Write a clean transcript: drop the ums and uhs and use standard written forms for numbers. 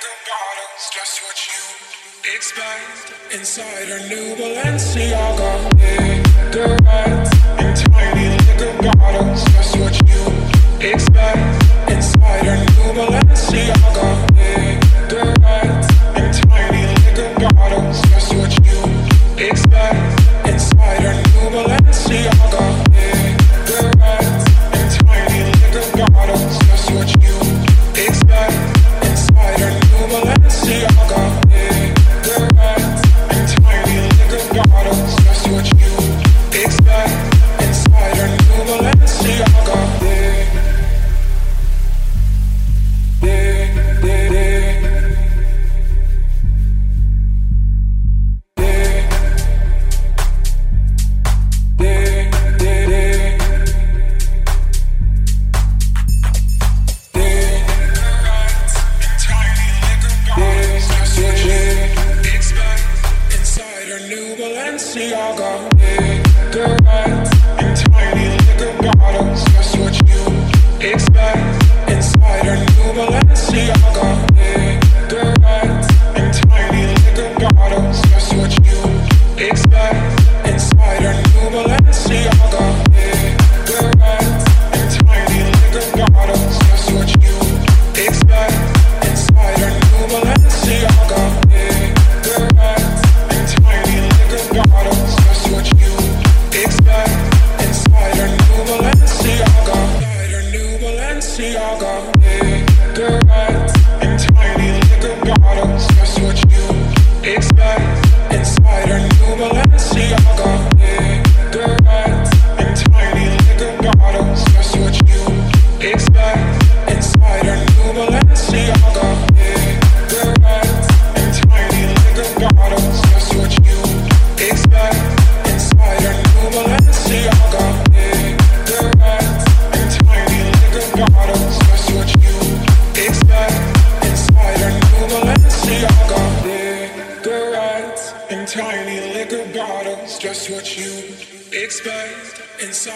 liquor bottles, just what you expect. Inside her new Balenciaga, cigarettes and tiny liquor bottles, just what you expect. Inside her new Balenciaga, cigarettes and tiny liquor bottles, just what you expect. Inside her new Balenciaga, cigarettes and tiny liquor bottles, just what you expect. Inside her new Balenciaga, cigarettes and tiny liquor bottles, just what you expect. Inside her new Balenciaga, Balenciaga, cigarettes and tiny liquor bottles, just what you expect. Inside her new Balenciaga, cigarettes and tiny liquor bottles, just what you expect. Inside her new Balenciaga, cigarettes and tiny liquor bottles, just what you expect. Inside her new Balenciaga, cigarettes and tiny liquor bottles, just what you expect. Inside her new Balenciaga, inside her new Balenciaga, cigarettes and tiny liquor bottles, just what you expect. Inside her new Balenciaga, cigarettes and tiny liquor bottles, just what you expect. Inside her new Balenciaga, cigarettes and tiny liquor bottles, just what you expect. Inside her new Balenciaga, cigarettes and tiny liquor bottles, just what you expect. Inside her new Balenciaga, cigarettes and tiny liquor bottles, just what you expect. Inside